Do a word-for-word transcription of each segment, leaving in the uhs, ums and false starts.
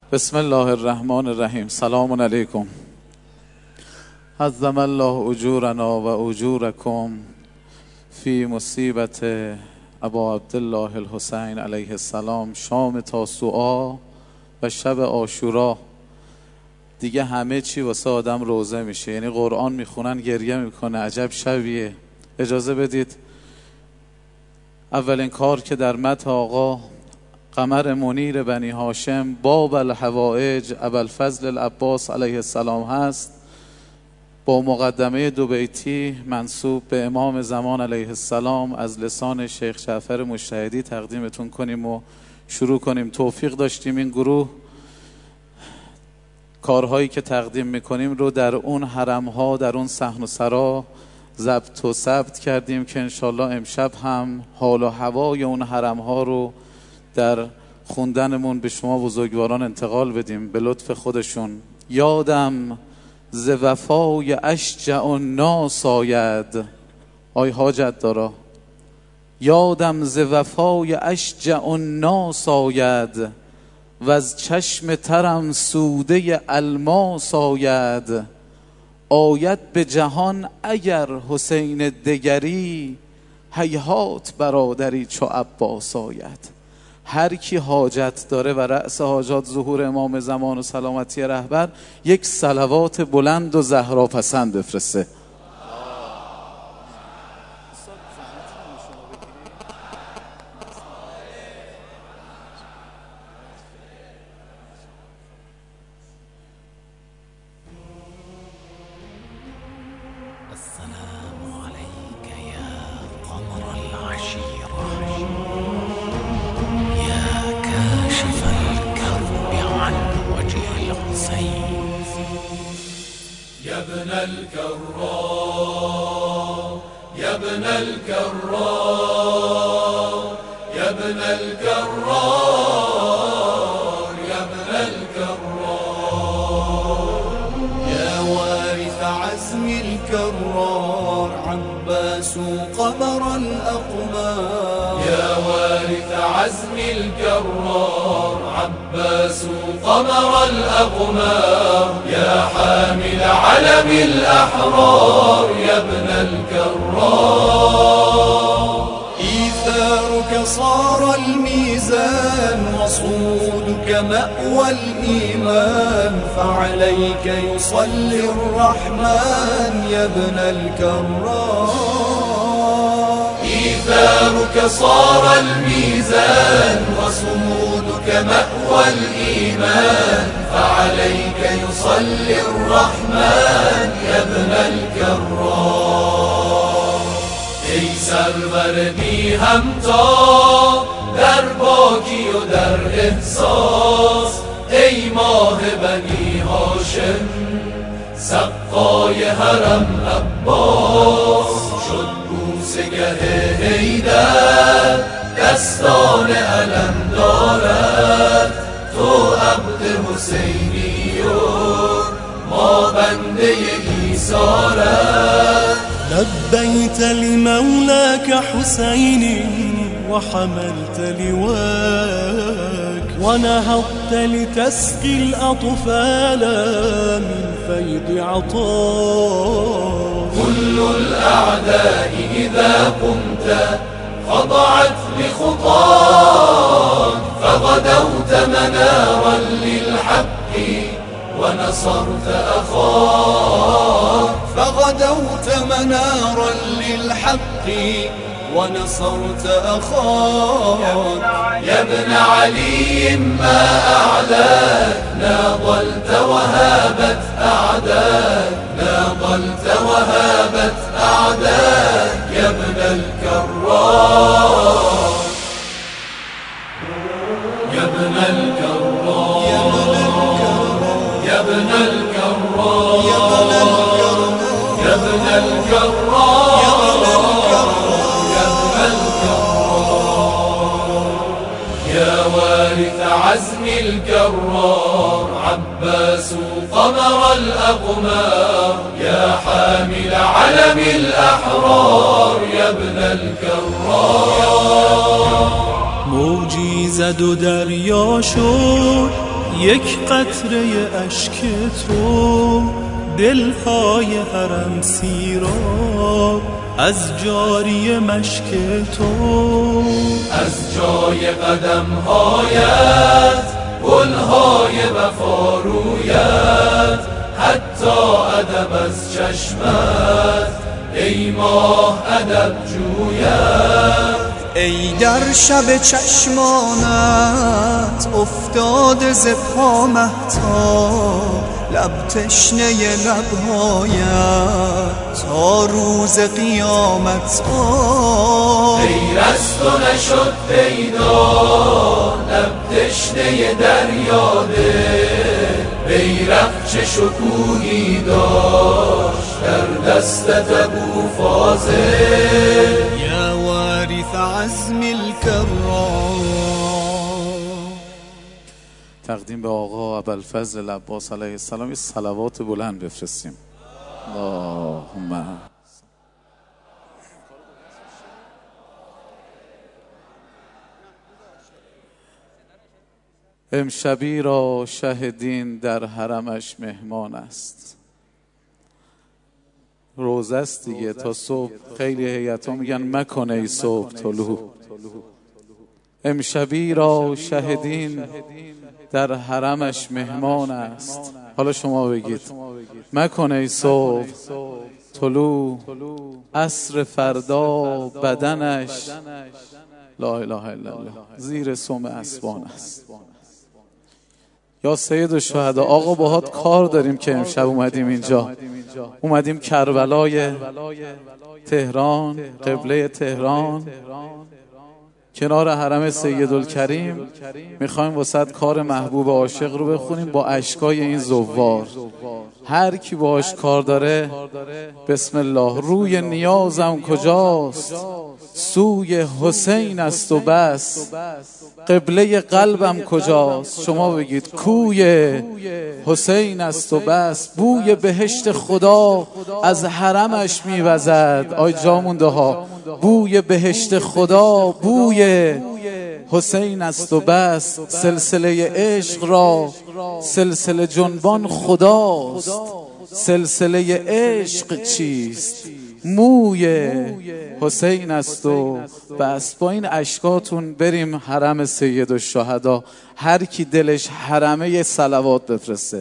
بسم الله الرحمن الرحیم. سلام علیکم. عظم الله اجورنا و اجورکم فی مصیبت ابا عبدالله الحسین علیه السلام. شام تاسوعا و شب عاشورا دیگه همه چی واسه آدم روزه میشه، یعنی قرآن میخونن گریه میکنه. عجب شبیه. اجازه بدید اولین کار که در مدح آقا قمر منیر بنی هاشم باب الحوائج ابوالفضل العباس علیه السلام هست، با مقدمه دو بیتی منسوب به امام زمان علیه السلام از لسان شیخ جعفر مجتهدی تقدیمتون کنیم و شروع کنیم. توفیق داشتیم این گروه کارهایی که تقدیم میکنیم رو در اون حرمها، در اون صحن و سرا ضبط و ثبت کردیم که انشالله امشب هم حال و هوای اون حرمها رو در خوندنمون به شما بزرگواران انتقال بدیم به لطف خودشون. یادم ز وفای اشجع الناس آید، آی حاجت دارا. یادم ز وفای اشجع الناس آید، و از چشم ترم سوده الماس آید. آید به جهان اگر حسین دگری، هیهات برادری چو عباس آید. هر کی حاجت داره و رأس حاجات ظهور امام زمان و سلامتی رهبر یک صلوات بلند و زهرا پسند بفرسته. يا ابن الكرار يا ابن الكرار يا ابن الكرار يا ابن الكرار يا وارث عزم الكرار عباس قمر الأقمار يا وارث عزم الكرار عباس قمر الأقمار يا حامل علم الأحرار يا ابن الكرار إيثارك صار الميزان وصودك مأوى الإيمان فعليك يصلي الرحمن يا ابن الكرار إيثارك صار الميزان وصمودك مأوى الإيمان فعليك يصلي الرحمن يا ابن الكرار ای سروردی همتا در باکی و در احساس ای ماه بنی هاشم سقای حرم عباس شد بوسگه حیدر دستان علم دارد تو عبد حسینی و ما بنده ایثارت لبیت لمولاك حسین وحملت لواك ونهضت لتسقي الأطفال من فيض عطاك كل الأعداء إذا قمت خضعت لخطاك فغدوت منارا للحق ونصرت أخاك فغدوت منارا للحق ونصرت أخاك يا ابن علي ما أعلاك ناضلت وهابت أعداك ناضلت وهابت أعداك يا ابن الكرار يا ابن الكرار يا ابن الكرار يا ابن الكرار يا ابن الكرار يا وارث عزم الكرار عباس قمر الأقمار يا حامل علم الأحرار يا ابن الكرار موجی زد و دریا شد یک قطره اشک تو دلهای حرم سیراب از جاری مشک تو، از جای قدمهایت گلهای وفا رویت، حتی ادب از چشمت ای ماه ادب جویت. ای در شب چشمانت افتاده ز پا مهتاب، لب تشنه لبهایت تا روز قیامت آب. غیر از تو نشد پیدا لب تشنه دریاده، بیرق چه شکوهی داشت در دستت ابو فاضل. یا وارث عزم الکرام. تقدیم به آقا ابوالفضل عباس علیه السلام یه صلوات بلند بفرستیم. اللهم امشبی را شه دین در حرمش مهمان است. روزه است دیگه تا صبح. خیلی هیئت‌ها میگن مکن ای صبح طلوع. امشبی را شه دین در حرمش مهمان است. حالا شما بگید مکن ای صبح طلوع، عصر فردا بدنش لا اله الا الله زیر سم اسبان است. یا سید الشهدا آقا باهات کار داریم که امشب اومدیم اینجا، اومدیم کربلای تهران، قبله تهران، کنار حرم سیدالکریم. میخوایم واسط کار محبوب عاشق رو بخونیم با اشکای این زوار. هر کی باش کار داره بسم الله. روی نیازم کجاست؟ سوی حسین است و بس. قبله قلبم کجاست؟ شما بگید کوی حسین است و بس. بوی بهشت خدا از حرمش میوزد. آی جا مونده ها، بوی بهشت خدا بوی حسین است و بس. سلسله عشق را سلسله جنبان خداست. سلسله عشق چیست؟ موی حسین است و بس. با این اشکاتون بریم حرم سید الشهدا. هر کی دلش حرمه یه صلوات بفرسته.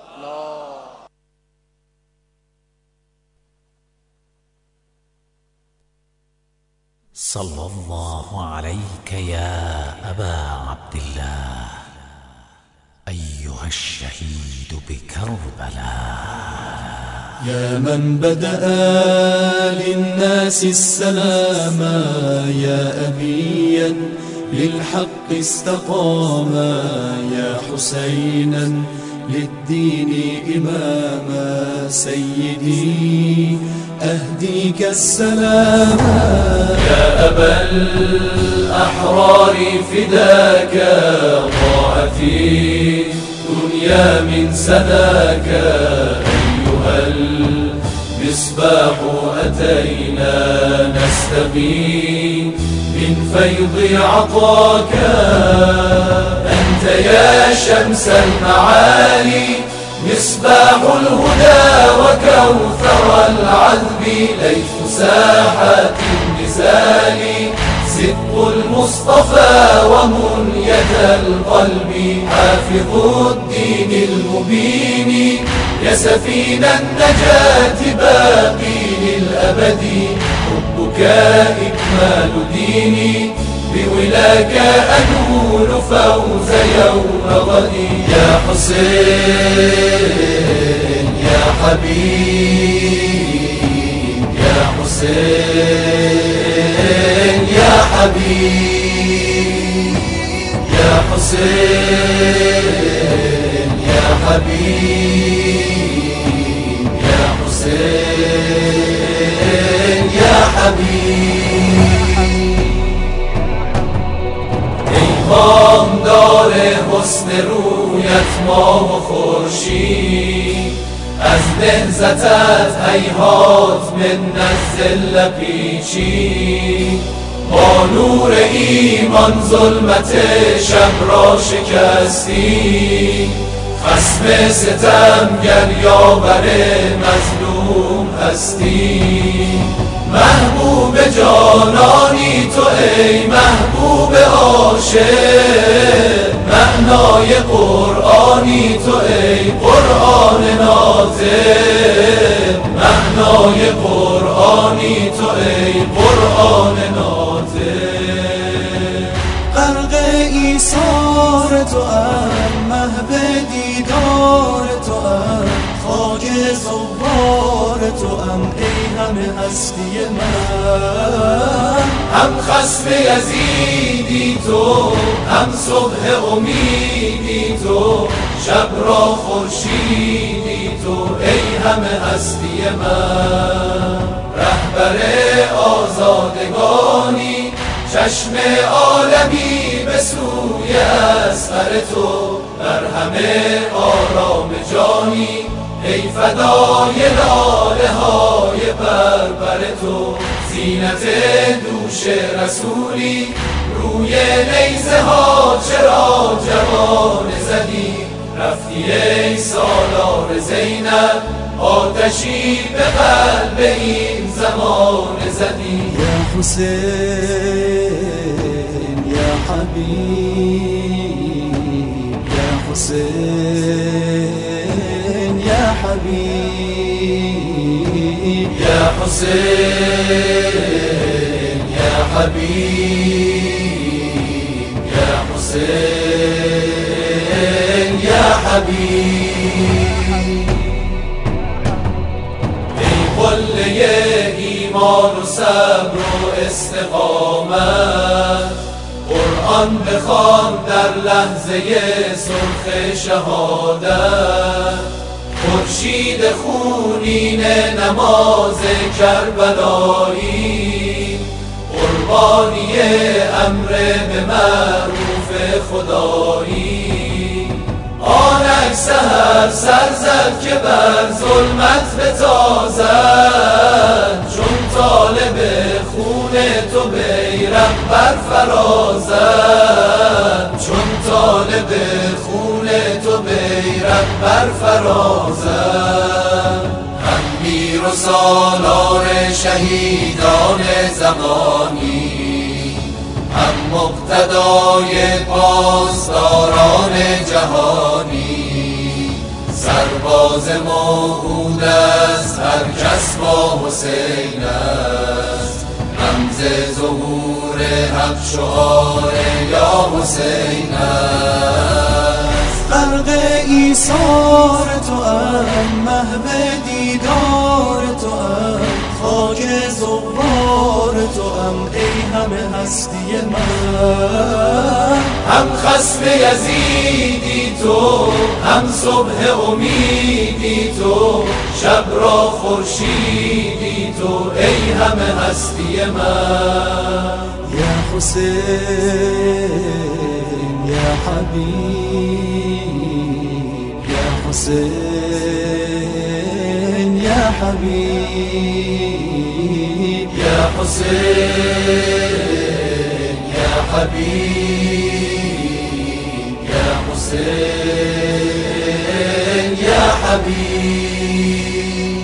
صلى الله عليك يا أبا عبد الله أيها الشهيد بكربلاء. يا من بدأ للناس السلاما، يا أبيا للحق استقاما، يا حسينا للدين إماما. سيدي أهديك السلام. يا أبا الأحرار فداك، ضاعت الدنيا من سناك. أيها المصباح أتينا نستقي من فيض عطاك. أنت يا شمس المعالي مصباح الهدى وكوثر العذب، ليث ساحات النزال صدق المصطفى ومنية القلب. حافظ الدين المبين يا سفينة النجاة باقي للأبد. حبك إكمال ديني بولاك أنول فوز يوم غدي. يا حسين يا حبيب يا حسين يا حبيب يا حسين يا حبيب يا حسين يا حبيب. ماه دار حسن رویت ماه و خورشید، از نهضتت هیهات من الذل پیچید. با نور ایمان ظلمت شب را شکستی، خصم ستمگر یاور مظلوم هستی. محبوب جانانی تو ای محبوب عاشق، معنای قرآنی تو ای قرآن ناطق، معنای قرآنی تو ای قرآن ناطق. غرق ایثار تو ام، محو دیدار تو ام، خاک زوار تو ام ای همه هستی من. هم خصم یزیدی تو، هم صبح امیدی تو، شب را خورشیدی تو ای همه هستی من. رهبر آزادگانی، چشم عالمی به سوی اصغر تو، در همه آرام جانی ای فدای لاله های بربر تو. زینت دوش رسولی، روی نیزه ها چرا جوان زدی؟ رفتی ای سالار زینب، آتشی به قلب این زمان زدی. یا حسین یا حبیب، یا حسین یا حبیب، یا حسین یا حبیب، یا حسین یا حبیب. ای قله ایمان و صبر و استقامت، قرآن بخوان در لحظه سرخ شهادت. خورشید خونین نماز کربلایی، قربانی امر به معروف خدایی. آنک سحر سر زد که بر ظلمت بتازد، چون طالب خون تو بیرق برفرازد، چون طالب خون تو بیرق برفرازد. هم میر و سالار شهیدان زمانی، هم مقتدای پاسداران جهانی. سرباز موعود است هر کس با حسین است، رمز ظهور حق شعار یا حسین است. غرق ایثار تو ام، محو دیدار تو ام، خاک زوار تو ام ای همه هستی من. هم خصم یزیدی تو، هم صبح امیدی تو، شب را خورشیدی تو ای همه هستی من. یا حسین یا حبیب، یا حسین یا حبیب، یا حسین یا حبیب، یا حسین یا حبیب.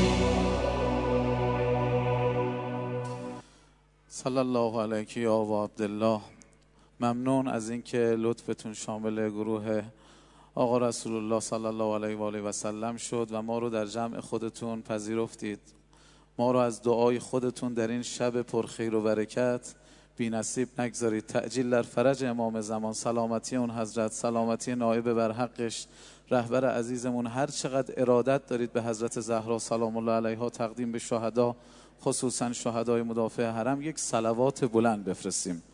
صلی الله علیک یا ابا عبدالله. ممنون از اینکه لطفتون شامل گروه آقا رسول الله صلی الله علیه و آله و سلم شد و ما رو در جمع خودتون پذیرفتید. ما رو از دعای خودتون در این شب پرخیر و برکت بی نصیب نگذارید. تعجیل در فرج امام زمان، سلامتی اون حضرت، سلامتی نائب بر حقش، رهبر عزیزمون، هر چقدر ارادت دارید به حضرت زهرا سلام الله علیها تقدیم به شهدا، خصوصا شهدای مدافع حرم، یک صلوات بلند بفرستیم.